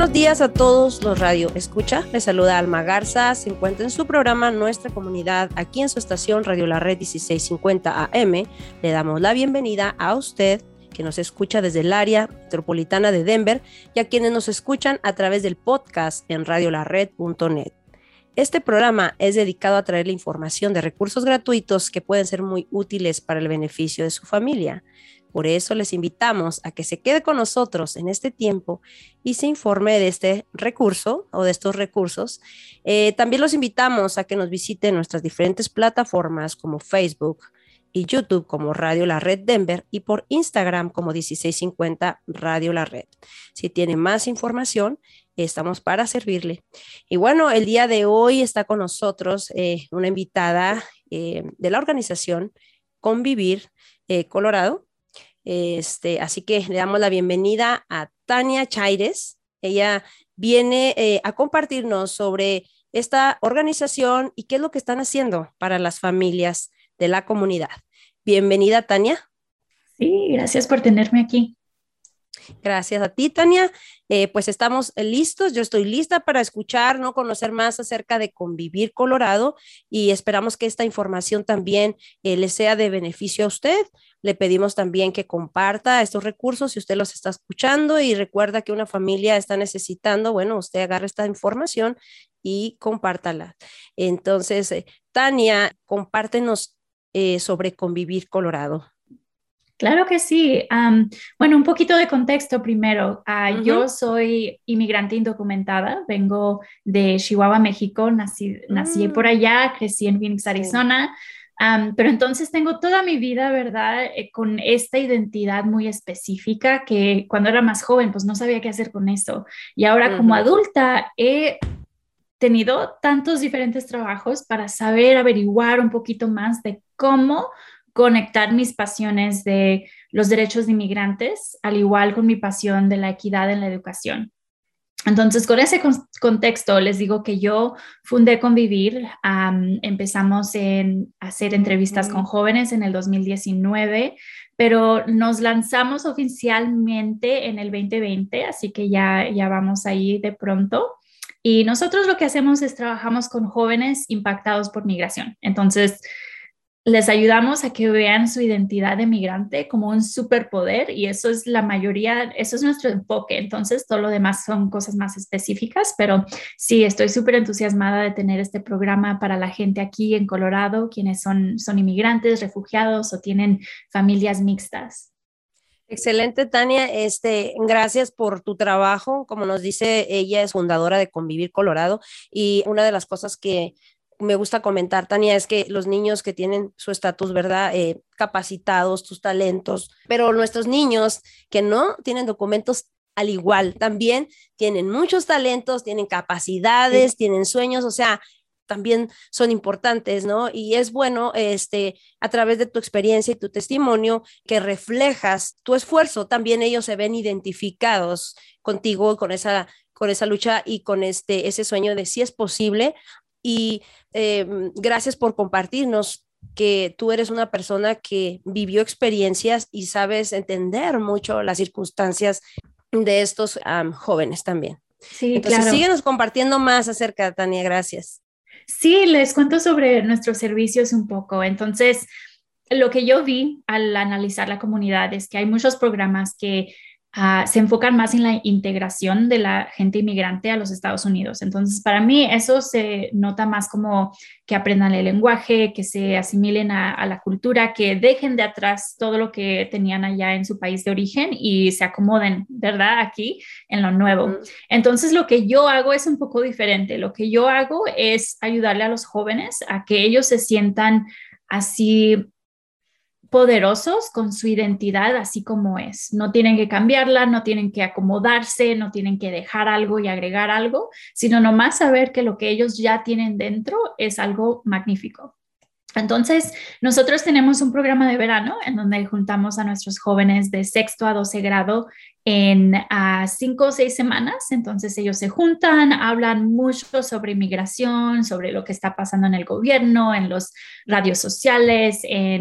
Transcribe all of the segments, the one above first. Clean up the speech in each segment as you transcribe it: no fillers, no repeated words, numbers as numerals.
buenos días a todos los Radio Escucha. Les saluda Alma Garza. Se encuentra en su programa Nuestra Comunidad, aquí en su estación Radio La Red 1650 AM. Le damos la bienvenida a usted que nos escucha desde el área metropolitana de Denver y a quienes nos escuchan a través del podcast en radiolared.net. Este programa es dedicado a traerle información de recursos gratuitos que pueden ser muy útiles para el beneficio de su familia. Por eso les invitamos a que se quede con nosotros en este tiempo y se informe de este recurso o de estos recursos. También los invitamos a que nos visiten nuestras diferentes plataformas como Facebook y YouTube como Radio La Red Denver y por Instagram como 1650 Radio La Red. Si tiene más información, estamos para servirle. Y bueno, el día de hoy está con nosotros una invitada de la organización Convivir Colorado. Así que le damos la bienvenida a Tania Chaires. Ella viene a compartirnos sobre esta organización y qué es lo que están haciendo para las familias de la comunidad. Bienvenida, Tania. Sí, gracias por tenerme aquí. Gracias a ti, Tania. Pues estamos listos, yo estoy lista para escuchar, ¿no? Conocer más acerca de Convivir Colorado y esperamos que esta información también le sea de beneficio a usted. Le pedimos también que comparta estos recursos si usted los está escuchando y recuerda que una familia está necesitando, bueno, usted agarre esta información y compártala. Entonces, Tania, compártenos sobre Convivir Colorado. Claro que sí. Bueno, un poquito de contexto primero. Yo soy inmigrante indocumentada, vengo de Chihuahua, México, nací por allá, crecí en Phoenix, Arizona, pero entonces tengo toda mi vida, ¿verdad? Con esta identidad muy específica que cuando era más joven, pues no sabía qué hacer con eso. Y ahora como adulta he tenido tantos diferentes trabajos para saber averiguar un poquito más de cómo conectar mis pasiones de los derechos de inmigrantes, al igual con mi pasión de la equidad en la educación. Entonces, con ese contexto, les digo que yo fundé Convivir. Empezamos a hacer entrevistas con jóvenes en el 2019, pero nos lanzamos oficialmente en el 2020, así que ya vamos ahí de pronto. Y nosotros lo que hacemos es trabajamos con jóvenes impactados por migración. Entonces, les ayudamos a que vean su identidad de migrante como un superpoder y eso es la mayoría, eso es nuestro enfoque. Entonces, todo lo demás son cosas más específicas, pero sí, estoy súper entusiasmada de tener este programa para la gente aquí en Colorado, quienes son inmigrantes, refugiados o tienen familias mixtas. Excelente, Tania. Gracias por tu trabajo. Como nos dice, ella es fundadora de Convivir Colorado y una de las cosas que me gusta comentar, Tania, es que los niños que tienen su estatus, ¿verdad? Capacitados, tus talentos, pero nuestros niños que no tienen documentos al igual, también tienen muchos talentos, tienen capacidades, tienen sueños, o sea, también son importantes, ¿no? Y es bueno, a través de tu experiencia y tu testimonio, que reflejas tu esfuerzo, también ellos se ven identificados contigo, con esa lucha y con ese sueño de si es posible. Y gracias por compartirnos que tú eres una persona que vivió experiencias y sabes entender mucho las circunstancias de estos jóvenes también. Sí, entonces, claro. síguenos compartiendo más acerca, Tania, gracias. Sí, les cuento sobre nuestros servicios un poco. Entonces, lo que yo vi al analizar la comunidad es que hay muchos programas que se enfocan más en la integración de la gente inmigrante a los Estados Unidos. Entonces, para mí eso se nota más como que aprendan el lenguaje, que se asimilen a la cultura, que dejen de atrás todo lo que tenían allá en su país de origen y se acomoden, ¿verdad? Aquí en lo nuevo. Entonces, lo que yo hago es un poco diferente. Lo que yo hago es ayudarle a los jóvenes a que ellos se sientan así poderosos con su identidad así como es. No tienen que cambiarla, no tienen que acomodarse, no tienen que dejar algo y agregar algo, sino nomás saber que lo que ellos ya tienen dentro es algo magnífico. Entonces, nosotros tenemos un programa de verano en donde juntamos a nuestros jóvenes de sexto a 12 grado en 5 o 6 semanas. Entonces, ellos se juntan, hablan mucho sobre inmigración, sobre lo que está pasando en el gobierno, en los radios sociales,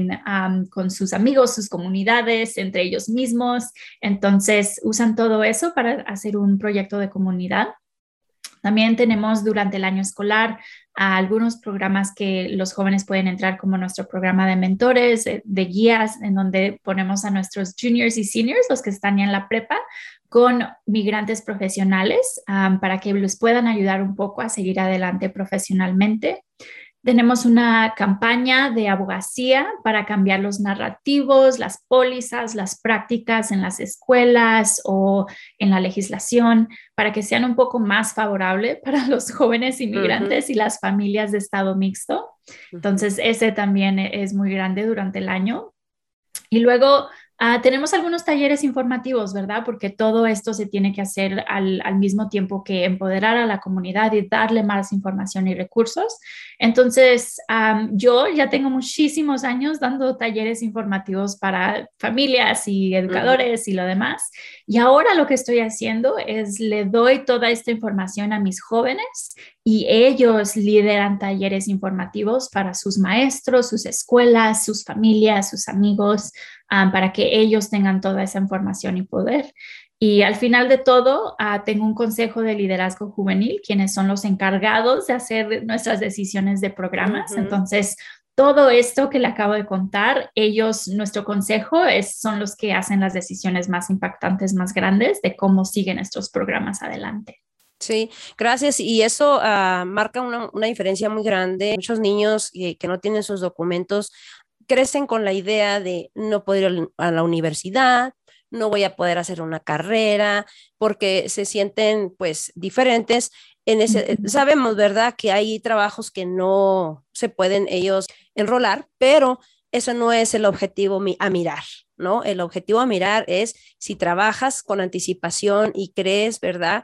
con sus amigos, sus comunidades, entre ellos mismos. Entonces, usan todo eso para hacer un proyecto de comunidad. También tenemos durante el año escolar algunos programas que los jóvenes pueden entrar, como nuestro programa de mentores, de guías, en donde ponemos a nuestros juniors y seniors, los que están ya en la prepa, con migrantes profesionales para que les puedan ayudar un poco a seguir adelante profesionalmente. Tenemos una campaña de abogacía para cambiar los narrativos, las pólizas, las prácticas en las escuelas o en la legislación para que sean un poco más favorables para los jóvenes inmigrantes y las familias de estado mixto. Entonces, ese también es muy grande durante el año. Y luego tenemos algunos talleres informativos, ¿verdad? Porque todo esto se tiene que hacer al mismo tiempo que empoderar a la comunidad y darle más información y recursos. Entonces, yo ya tengo muchísimos años dando talleres informativos para familias y educadores y lo demás. Y ahora lo que estoy haciendo es le doy toda esta información a mis jóvenes y ellos lideran talleres informativos para sus maestros, sus escuelas, sus familias, sus amigos, para que ellos tengan toda esa información y poder. Y al final de todo, tengo un consejo de liderazgo juvenil, quienes son los encargados de hacer nuestras decisiones de programas. Entonces, todo esto que le acabo de contar, ellos, nuestro consejo, son los que hacen las decisiones más impactantes, más grandes de cómo siguen estos programas adelante. Sí, gracias. Y eso marca una diferencia muy grande. Muchos niños que no tienen sus documentos crecen con la idea de no poder ir a la universidad, no voy a poder hacer una carrera, porque se sienten pues diferentes. Sabemos, ¿verdad?, que hay trabajos que no se pueden ellos enrolar, pero eso no es el objetivo a mirar, ¿no? El objetivo a mirar es si trabajas con anticipación y crees, ¿verdad?,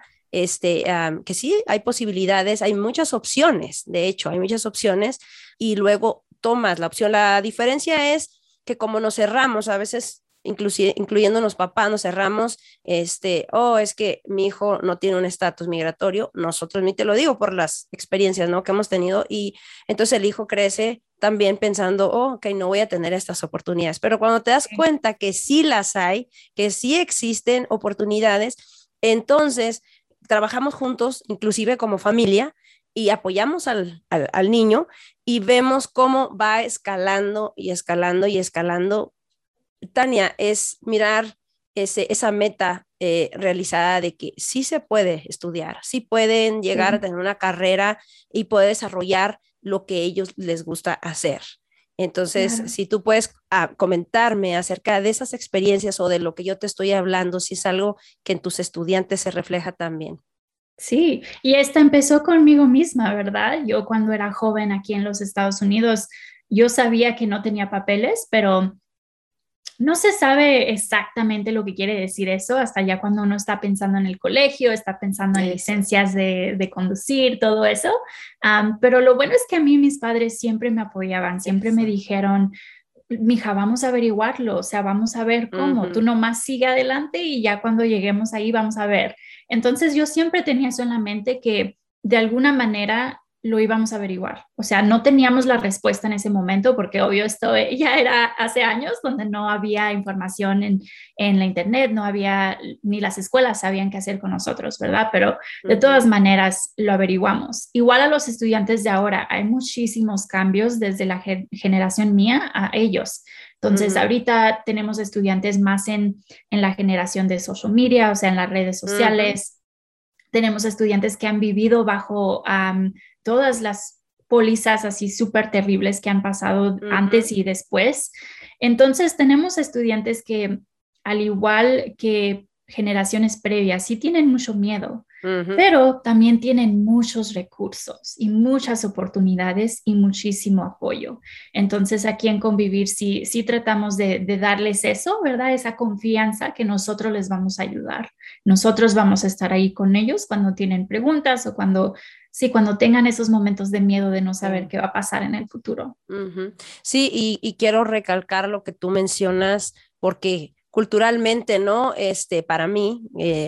que sí, hay posibilidades, hay muchas opciones, de hecho, hay muchas opciones, y luego tomas la opción. La diferencia es que como nos cerramos, a veces, incluyendo los papás, nos cerramos, es que mi hijo no tiene un estatus migratorio, nosotros, ni te lo digo por las experiencias, ¿no?, que hemos tenido, y entonces el hijo crece también pensando, ok, no voy a tener estas oportunidades, pero cuando te das cuenta que sí las hay, que sí existen oportunidades, entonces trabajamos juntos, inclusive como familia, y apoyamos al niño y vemos cómo va escalando y escalando y escalando. Tania, es mirar esa meta realizada de que sí se puede estudiar, sí pueden llegar a tener una carrera y poder desarrollar lo que ellos les gusta hacer. Entonces, si tú puedes comentarme acerca de esas experiencias o de lo que yo te estoy hablando, si es algo que en tus estudiantes se refleja también. Sí, y esta empezó conmigo misma, ¿verdad? Yo cuando era joven aquí en los Estados Unidos, yo sabía que no tenía papeles, pero no se sabe exactamente lo que quiere decir eso hasta ya cuando uno está pensando en el colegio, está pensando en licencias de conducir, todo eso. Pero lo bueno es que a mí mis padres siempre me apoyaban, siempre me dijeron, mija, vamos a averiguarlo, o sea, vamos a ver cómo, tú nomás sigue adelante y ya cuando lleguemos ahí vamos a ver. Entonces yo siempre tenía eso en la mente que de alguna manera lo íbamos a averiguar. O sea, no teníamos la respuesta en ese momento porque obvio esto ya era hace años donde no había información en la internet, no había, ni las escuelas sabían qué hacer con nosotros, ¿verdad? Pero de todas maneras lo averiguamos. Igual a los estudiantes de ahora, hay muchísimos cambios desde la generación mía a ellos. Entonces, ahorita tenemos estudiantes más en la generación de social media, o sea, en las redes sociales. Tenemos estudiantes que han vivido bajo todas las pólizas así súper terribles que han pasado antes y después. Entonces, tenemos estudiantes que, al igual que generaciones previas, sí tienen mucho miedo, pero también tienen muchos recursos y muchas oportunidades y muchísimo apoyo. Entonces, aquí en Convivir sí tratamos de darles eso, ¿verdad? Esa confianza que nosotros les vamos a ayudar. Nosotros vamos a estar ahí con ellos cuando tienen preguntas o cuando sí, cuando tengan esos momentos de miedo de no saber qué va a pasar en el futuro. Ujú. Sí, y quiero recalcar lo que tú mencionas, porque culturalmente, ¿no? Para mí,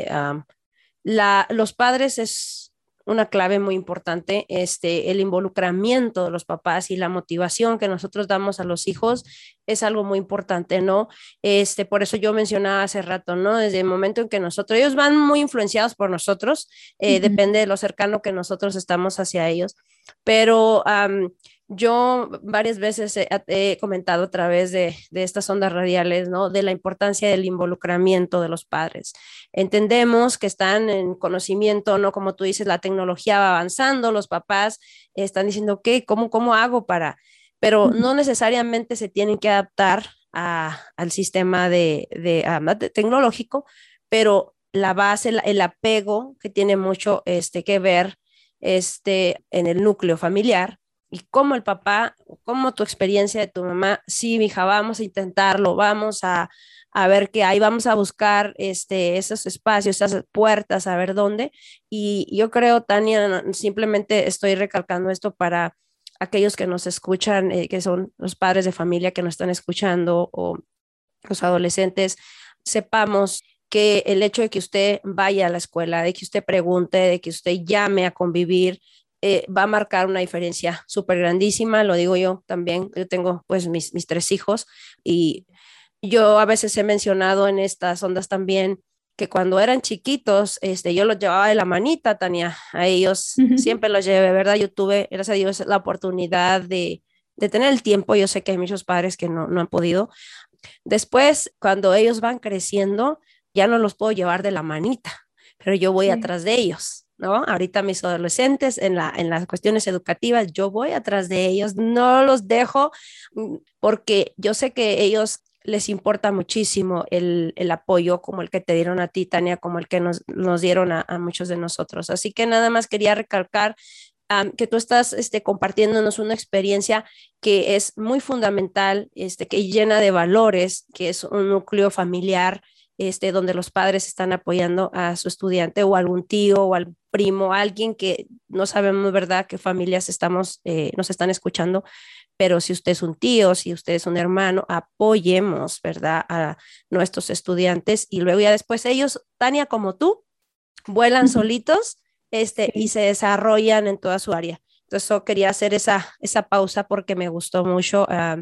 los padres es una clave muy importante, el involucramiento de los papás y la motivación que nosotros damos a los hijos es algo muy importante, ¿no? Por eso yo mencionaba hace rato, ¿no? Desde el momento en que ellos van muy influenciados por nosotros, depende de lo cercano que nosotros estamos hacia ellos, pero yo varias veces he comentado a través de estas ondas radiales, ¿no? De la importancia del involucramiento de los padres. Entendemos que están en conocimiento, ¿no? Como tú dices, la tecnología va avanzando, los papás están diciendo, ok, ¿cómo hago para? Pero no necesariamente se tienen que adaptar al sistema tecnológico, pero la base, el apego que tiene mucho que ver en el núcleo familiar y cómo el papá, cómo tu experiencia de tu mamá, sí, hija, vamos a intentarlo, vamos a ver qué hay, vamos a buscar esos espacios, esas puertas, a ver dónde. Y yo creo, Tania, simplemente estoy recalcando esto para aquellos que nos escuchan, que son los padres de familia que nos están escuchando o los adolescentes, sepamos que el hecho de que usted vaya a la escuela, de que usted pregunte, de que usted llame a convivir, va a marcar una diferencia súper grandísima, lo digo yo también, yo tengo pues mis 3 hijos y yo a veces he mencionado en estas ondas también que cuando eran chiquitos, yo los llevaba de la manita, Tania, a ellos siempre los llevé, ¿verdad? Yo tuve, gracias a Dios, la oportunidad de tener el tiempo, yo sé que hay muchos padres que no han podido. Después, cuando ellos van creciendo, ya no los puedo llevar de la manita, pero yo voy atrás de ellos. ¿No? Ahorita mis adolescentes en las cuestiones educativas, yo voy atrás de ellos, no los dejo porque yo sé que ellos les importa muchísimo el apoyo como el que te dieron a ti, Tania, como el que nos dieron a muchos de nosotros. Así que nada más quería recalcar que tú estás compartiéndonos una experiencia que es muy fundamental, que llena de valores, que es un núcleo familiar donde los padres están apoyando a su estudiante o algún tío o al primo, alguien que no sabemos, ¿verdad?, qué familias nos están escuchando, pero si usted es un tío, si usted es un hermano, apoyemos, ¿verdad?, a nuestros estudiantes y luego ya después ellos, Tania, como tú, vuelan solitos y se desarrollan en toda su área. Entonces, yo quería hacer esa pausa porque me gustó mucho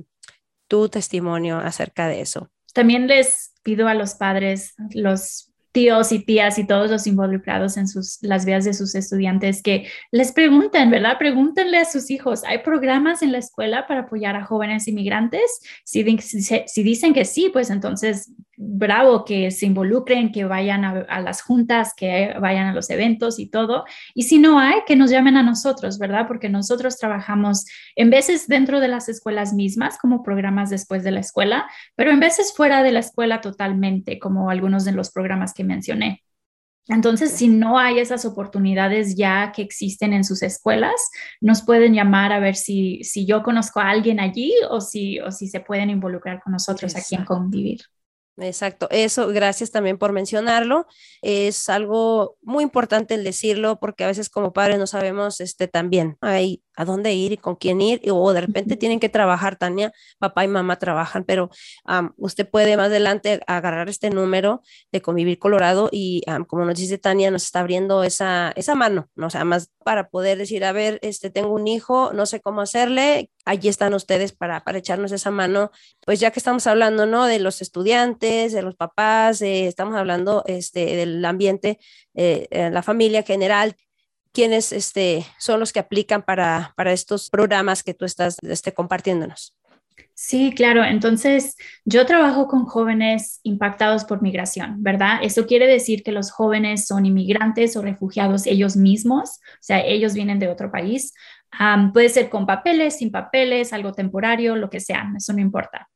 tu testimonio acerca de eso. También les pido a los padres, los tíos y tías y todos los involucrados en las vidas de sus estudiantes que les pregunten, ¿verdad? Pregúntenle a sus hijos, ¿hay programas en la escuela para apoyar a jóvenes inmigrantes? Si dicen que sí, pues entonces, bravo, que se involucren, que vayan a las juntas, que vayan a los eventos y todo. Y si no hay, que nos llamen a nosotros, ¿verdad? Porque nosotros trabajamos en veces dentro de las escuelas mismas como programas después de la escuela, pero en veces fuera de la escuela totalmente, como algunos de los programas que mencioné. Entonces, si no hay esas oportunidades ya que existen en sus escuelas, nos pueden llamar a ver si yo conozco a alguien allí o si se pueden involucrar con nosotros aquí en Convivir. Exacto, eso, gracias también por mencionarlo. Es algo muy importante el decirlo porque a veces como padres no sabemos también a dónde ir y con quién ir o de repente tienen que trabajar, Tania, papá y mamá trabajan, pero usted puede más adelante agarrar este número de Convivir Colorado y como nos dice Tania, nos está abriendo esa mano, ¿no? O sea, más para poder decir, a ver, tengo un hijo, no sé cómo hacerle, allí están ustedes para echarnos esa mano, pues ya que estamos hablando, ¿no? De los estudiantes, de los papás, estamos hablando del ambiente, la familia en general, ¿quiénes son los que aplican para estos programas que tú estás compartiéndonos? Sí, claro. Entonces, yo trabajo con jóvenes impactados por migración, ¿verdad? Eso quiere decir que los jóvenes son inmigrantes o refugiados ellos mismos, o sea, ellos vienen de otro país. Puede ser con papeles, sin papeles, algo temporario, lo que sea, eso no importa.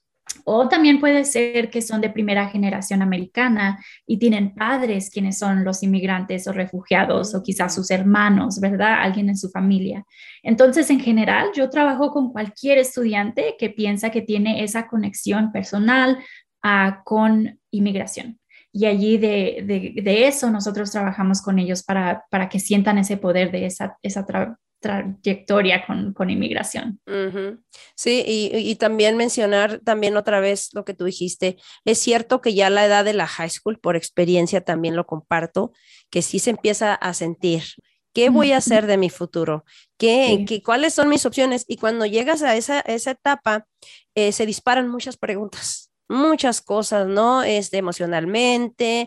O también puede ser que son de primera generación americana y tienen padres quienes son los inmigrantes o refugiados o quizás sus hermanos, ¿verdad? Alguien en su familia. Entonces, en general, yo trabajo con cualquier estudiante que piensa que tiene esa conexión personal con inmigración. y allí de eso nosotros trabajamos con ellos para que sientan ese poder de esa trayectoria con inmigración. Ujú. Sí, y también mencionar también otra vez lo que tú dijiste. Es cierto que ya la edad de la high school, por experiencia también lo comparto, que sí se empieza a sentir. ¿Qué voy a hacer de mi futuro? Sí. ¿Cuáles son mis opciones? Y cuando llegas a esa etapa, se disparan muchas preguntas, muchas cosas, ¿no? Emocionalmente,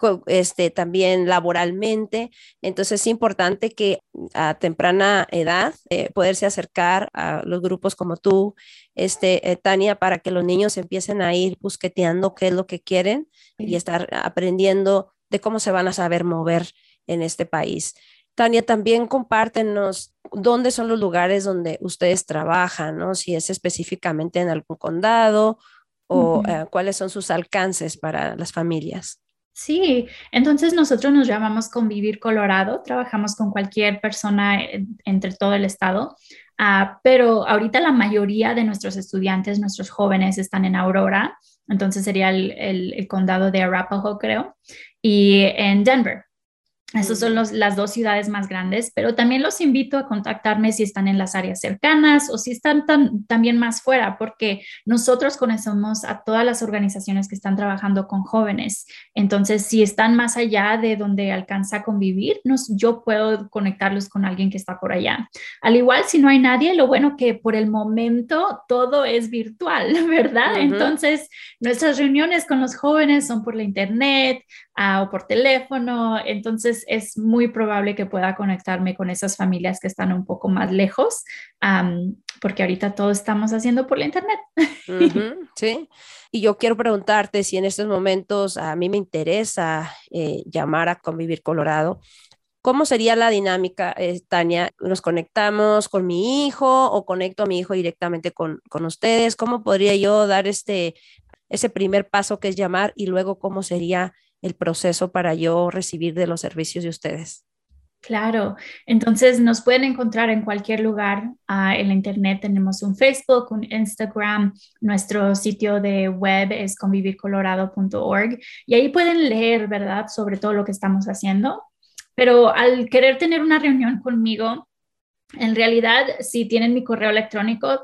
también laboralmente. Entonces es importante que a temprana edad poderse acercar a los grupos como tú, Tania, para que los niños empiecen a ir busqueteando qué es lo que quieren y Sí. estar aprendiendo de cómo se van a saber mover en este país. Tania, también compártenos dónde son los lugares donde ustedes trabajan, ¿no? Si es específicamente en algún condado o Ujú. cuáles son sus alcances para las familias. Sí, entonces nosotros nos llamamos Convivir Colorado, trabajamos con cualquier persona entre todo el estado, pero ahorita la mayoría de nuestros estudiantes, nuestros jóvenes están en Aurora, entonces sería el condado de Arapahoe, creo, y en Denver. Esas son Ujú. las dos ciudades más grandes, pero también los invito a contactarme si están en las áreas cercanas o si están también más fuera, porque nosotros conocemos a todas las organizaciones que están trabajando con jóvenes. Entonces, si están más allá de donde alcanza a convivir, yo puedo conectarlos con alguien que está por allá. Al igual, si no hay nadie, lo bueno que por el momento todo es virtual, ¿verdad? Ujú. Entonces, nuestras reuniones con los jóvenes son por la internet o por teléfono, entonces es muy probable que pueda conectarme con esas familias que están un poco más lejos, porque ahorita todo estamos haciendo por la internet. Ujú, sí, y yo quiero preguntarte si en estos momentos a mí me interesa llamar a Convivir Colorado. ¿Cómo sería la dinámica, Tania? ¿Nos conectamos con mi hijo o conecto a mi hijo directamente con ustedes? ¿Cómo podría yo dar ese primer paso que es llamar y luego cómo sería el proceso para yo recibir de los servicios de ustedes? Claro, entonces nos pueden encontrar en cualquier lugar en la internet. Tenemos un Facebook, un Instagram, nuestro sitio de web es convivircolorado.org y ahí pueden leer, ¿verdad?, sobre todo lo que estamos haciendo. Pero al querer tener una reunión conmigo, en realidad, si tienen mi correo electrónico,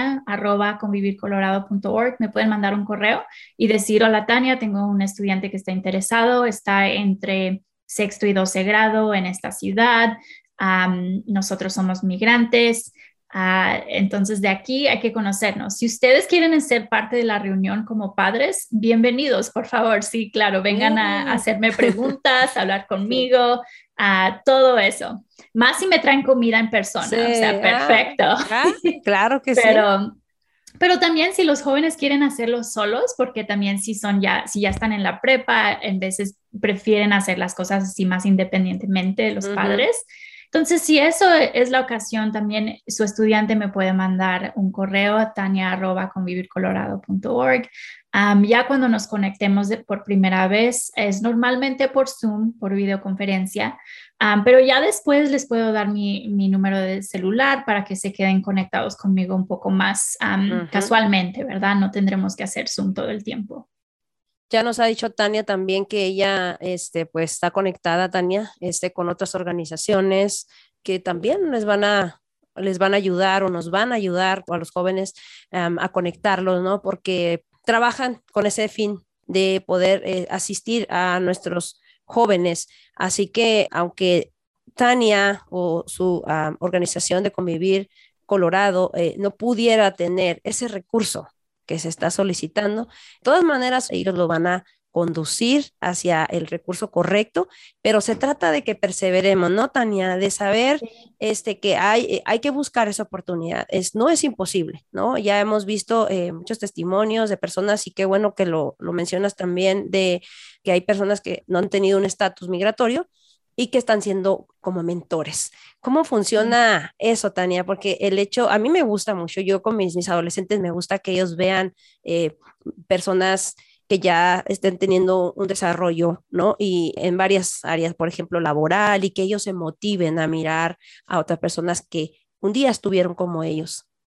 tania@convivircolorado.org, me pueden mandar un correo y decir, hola Tania, tengo un estudiante que está interesado, está entre sexto y 12 grado en esta ciudad, nosotros somos migrantes, entonces de aquí hay que conocernos. Si ustedes quieren ser parte de la reunión como padres, bienvenidos, por favor, sí, claro, vengan a Sí, hacerme preguntas, a hablar sí, conmigo, todo eso. Más si me traen comida en sí, persona, o sea, perfecto. claro que sí. Pero, pero también si los jóvenes quieren hacerlo solos, porque también si ya están en la prepa, en veces prefieren hacer las cosas así más independientemente de los Ujú. padres. Entonces, si eso es la ocasión, también su estudiante me puede mandar un correo a tania@convivircolorado.org. Ya cuando nos conectemos por primera vez, es normalmente por Zoom, por videoconferencia. Pero ya después les puedo dar mi número de celular para que se queden conectados conmigo un poco más Ujú. casualmente, ¿verdad? No tendremos que hacer Zoom todo el tiempo. Ya nos ha dicho Tania también que ella, pues está conectada, Tania, con otras organizaciones que también les van a ayudar o nos van a ayudar a los jóvenes a conectarlos, ¿no? Porque trabajan con ese fin de poder asistir a nuestros jóvenes. Así que aunque Tania o su organización de Convivir Colorado no pudiera tener ese recurso que se está solicitando, de todas maneras ellos lo van a conducir hacia el recurso correcto, pero se trata de que perseveremos, ¿no, Tania? De saber que hay que buscar esa oportunidad. No es imposible, ¿no? Ya hemos visto muchos testimonios de personas y qué bueno que lo mencionas también, de que hay personas que no han tenido un estatus migratorio y que están siendo como mentores. ¿Cómo Sí. funciona eso, Tania? Porque el hecho, a mí me gusta mucho, yo con mis adolescentes me gusta que ellos vean eh, personas que ya estén teniendo un desarrollo, ¿no? Y en varias áreas, por ejemplo, laboral, y que ellos se motiven a mirar a otras personas que un día estuvieron como ellos.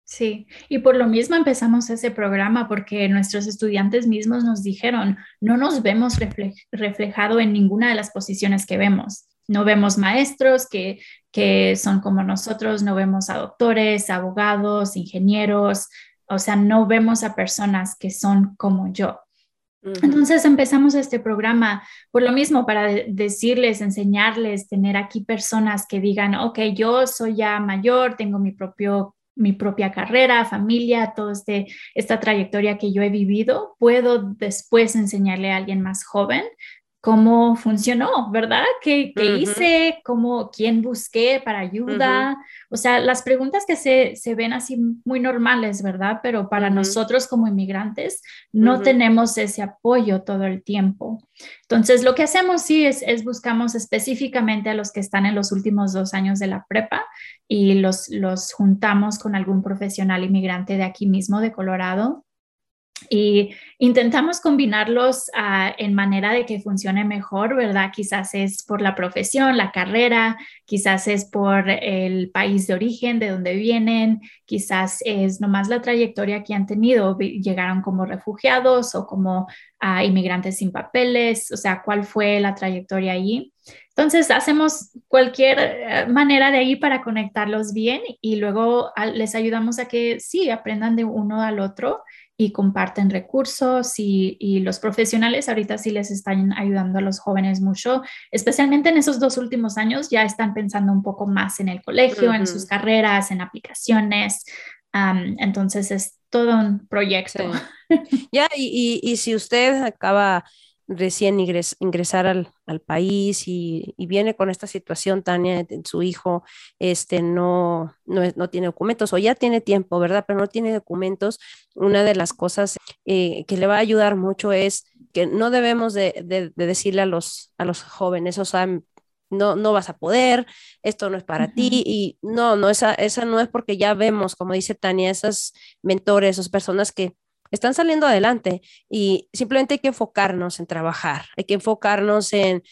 Sí, y por lo mismo empezamos ese programa porque nuestros estudiantes mismos nos dijeron, no nos vemos reflejado en ninguna de las posiciones que vemos. No vemos maestros que son como nosotros, no vemos a doctores, abogados, ingenieros, o sea, no vemos a personas que son como yo. Ujú, Entonces empezamos este programa por lo mismo, para decirles, enseñarles, tener aquí personas que digan, ok, yo soy ya mayor, tengo mi propia carrera, familia, toda esta trayectoria que yo he vivido, puedo después enseñarle a alguien más joven cómo funcionó, ¿verdad? ¿Qué ujú, hice? ¿Quién busqué para ujú, ayuda? O sea, las preguntas que se ven así muy normales, ¿verdad? Pero para ujú, nosotros como inmigrantes, no ujú. tenemos ese apoyo todo el tiempo. Entonces, lo que hacemos sí es buscamos específicamente a los que están en los últimos 2 años de la prepa y los juntamos con algún profesional inmigrante de aquí mismo, de Colorado, y intentamos combinarlos en manera de que funcione mejor, ¿verdad? Quizás es por la profesión, la carrera, quizás es por el país de origen, de donde vienen, quizás es nomás la trayectoria que han tenido, llegaron como refugiados o como inmigrantes sin papeles, o sea, cuál fue la trayectoria allí. Entonces, hacemos cualquier manera de ahí para conectarlos bien y luego les ayudamos a que sí, aprendan de uno al otro y comparten recursos y los profesionales ahorita sí les están ayudando a los jóvenes mucho, especialmente en esos 2 últimos años, ya están pensando un poco más en el colegio, en sus Ujú, carreras, en aplicaciones. Entonces es todo un proyecto. sí. Ya, y si usted acaba recién ingresar al país y viene con esta situación, Tania, de su hijo no tiene documentos o ya tiene tiempo, ¿verdad? Pero no tiene documentos, una de las cosas que le va a ayudar mucho es que no debemos de decirle a los jóvenes, o sea, no vas a poder, esto no es para ti, Ujú, y no, esa no es, porque ya vemos, como dice Tania, esas mentores, esas personas que están saliendo adelante y simplemente hay que enfocarnos en trabajar, hay que enfocarnos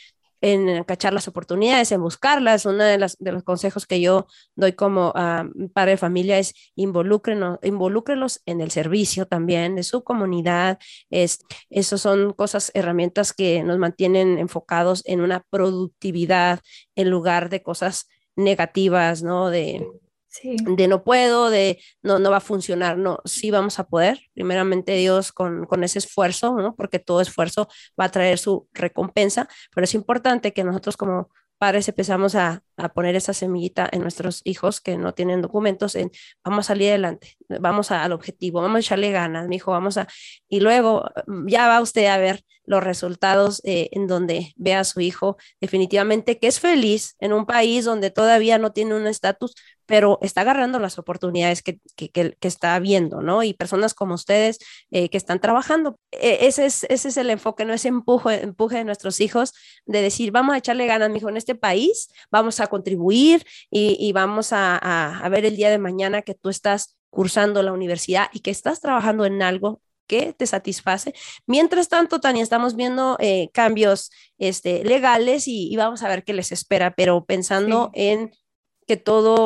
en cachar las oportunidades, en buscarlas. Uno de los consejos que yo doy como padre de familia es involúcrenlos en el servicio también de su comunidad. Esos son cosas, herramientas que nos mantienen enfocados en una productividad en lugar de cosas negativas, ¿no? sí. De no puedo, de no va a funcionar, no, sí vamos a poder, primeramente Dios con ese esfuerzo, ¿no? Porque todo esfuerzo va a traer su recompensa, pero es importante que nosotros como padres empezamos a poner esa semillita en nuestros hijos que no tienen documentos, vamos a salir adelante, al objetivo, vamos a echarle ganas, mi hijo, y luego ya va usted a ver los resultados en donde ve a su hijo definitivamente que es feliz en un país donde todavía no tiene un estatus, pero está agarrando las oportunidades que está viendo, ¿no? Y personas como ustedes que están trabajando. Ese es el enfoque, no ese empuje de nuestros hijos de decir, vamos a echarle ganas, mijo, en este país, vamos a contribuir y vamos a ver el día de mañana que tú estás cursando la universidad y que estás trabajando en algo que te satisface. Mientras tanto, Tania, estamos viendo cambios legales y vamos a ver qué les espera, pero pensando Sí. en que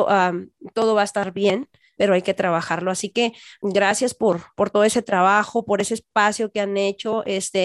todo va a estar bien, pero hay que trabajarlo. Así que gracias por todo ese trabajo, por ese espacio que han hecho,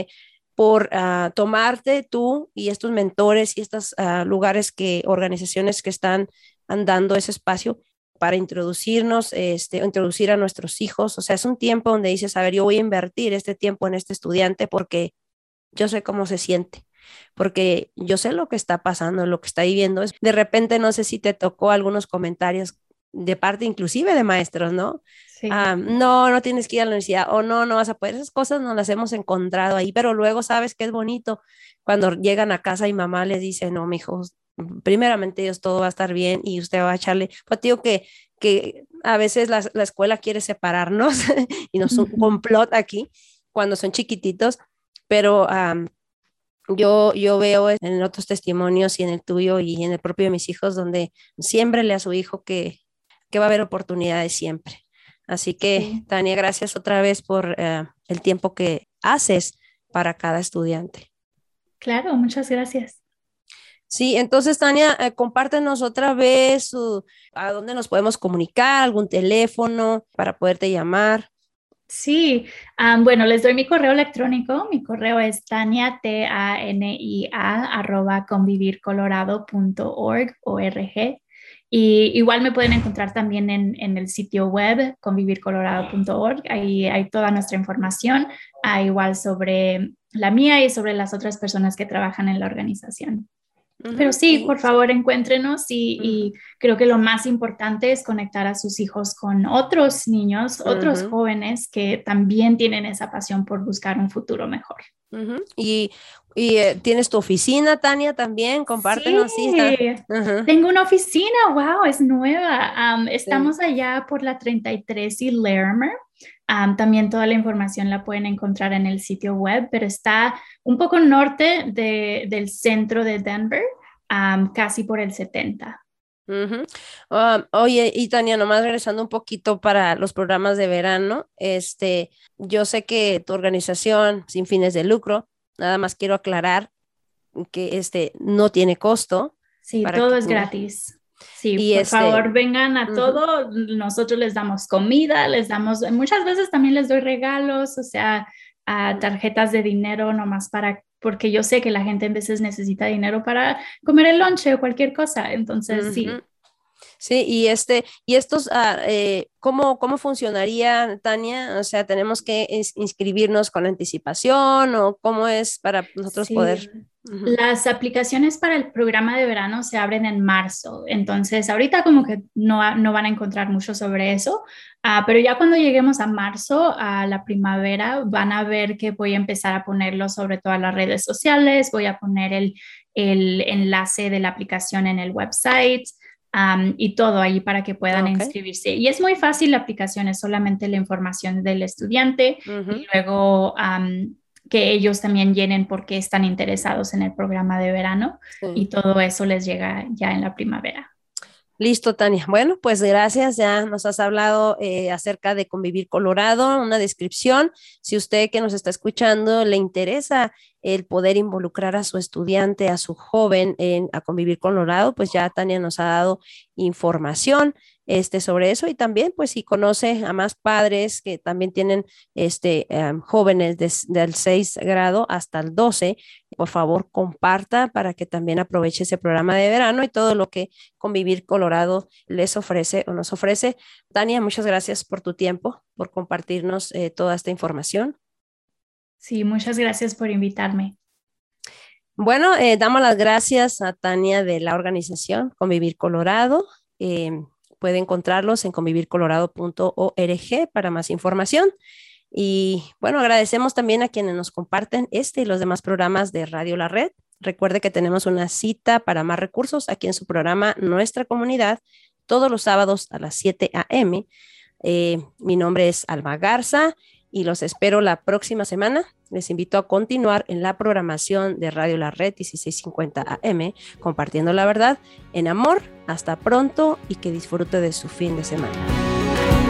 por tomarte tú y estos mentores y estos lugares organizaciones que están dando ese espacio para introducirnos, introducir a nuestros hijos. O sea, es un tiempo donde dices, a ver, yo voy a invertir este tiempo en este estudiante porque yo sé cómo se siente, porque yo sé lo que está pasando, lo que está viviendo. De repente, no sé si te tocó algunos comentarios de parte inclusive de maestros, ¿no? Sí. No tienes que ir a la universidad o no vas a poder. Esas cosas no las hemos encontrado ahí, pero luego sabes que es bonito cuando llegan a casa y mamá les dice, no, mi hijo, primeramente Dios, todo va a estar bien y usted va a echarle. Pues te digo que a veces la escuela quiere separarnos y nos un Ujú. complot aquí cuando son chiquititos, pero yo veo en otros testimonios y en el tuyo y en el propio de mis hijos, donde siémbrele a su hijo que va a haber oportunidades siempre. Así que, Sí. Tania, gracias otra vez por el tiempo que haces para cada estudiante. Claro, muchas gracias. Sí, entonces Tania, compártenos otra vez a dónde nos podemos comunicar, algún teléfono para poderte llamar. Sí, bueno, les doy mi correo electrónico. Mi correo es Tania, Tania, @convivircolorado.org. Y igual me pueden encontrar también en el sitio web convivircolorado.org. Ahí hay toda nuestra información, igual sobre la mía y sobre las otras personas que trabajan en la organización. Pero sí, por favor, encuéntrenos y creo que lo más importante es conectar a sus hijos con otros niños, otros jóvenes que también tienen esa pasión por buscar un futuro mejor. Y tienes tu oficina, Tania, también, compártenos. Sí, Sí, tengo una oficina, wow, es nueva. Estamos sí. allá por la 33 y Larimer. También toda la información la pueden encontrar en el sitio web, pero está un poco norte del centro de Denver, casi por el 70. Oye, y Tania, nomás regresando un poquito para los programas de verano, yo sé que tu organización sin fines de lucro, nada más quiero aclarar que no tiene costo Sí, para todo que es gratis. Sí, y por favor, vengan a ujú, todo. Nosotros les damos comida, muchas veces también les doy regalos, o sea, tarjetas de dinero nomás porque yo sé que la gente a veces necesita dinero para comer el lonche o cualquier cosa. Entonces, sí. ujú. Sí, y estos, ¿cómo funcionaría, Tania? O sea, ¿tenemos que inscribirnos con anticipación o cómo es para nosotros Sí, poder? Ujú, las aplicaciones para el programa de verano se abren en marzo, entonces ahorita como que no van a encontrar mucho sobre eso, pero ya cuando lleguemos a marzo, a la primavera, van a ver que voy a empezar a ponerlo sobre todas las redes sociales, voy a poner el enlace de la aplicación en el website. Y todo ahí para que puedan ok. inscribirse. Y es muy fácil la aplicación, es solamente la información del estudiante y Ujú. luego que ellos también llenen por qué están interesados en el programa de verano Sí. y todo eso les llega ya en la primavera. Listo, Tania. Bueno, pues gracias. Ya nos has hablado acerca de Convivir Colorado, una descripción. Si usted que nos está escuchando le interesa el poder involucrar a su estudiante, a su joven a Convivir Colorado, pues ya Tania nos ha dado información sobre eso y también, pues si conoce a más padres que también tienen jóvenes del 6 grado hasta el 12, por favor comparta para que también aproveche ese programa de verano y todo lo que Convivir Colorado les ofrece o nos ofrece. Tania, muchas gracias por tu tiempo, por compartirnos toda esta información. Sí, muchas gracias por invitarme. Bueno, damos las gracias a Tania de la organización Convivir Colorado. Puede encontrarlos en convivircolorado.org para más información. Y bueno, agradecemos también a quienes nos comparten este y los demás programas de Radio La Red. Recuerde que tenemos una cita para más recursos aquí en su programa Nuestra Comunidad todos los sábados a las 7 a.m. Mi nombre es Alma Garza y los espero la próxima semana. Les invito a continuar en la programación de Radio La Red 1650 AM, compartiendo la verdad en amor. Hasta pronto y que disfrute de su fin de semana.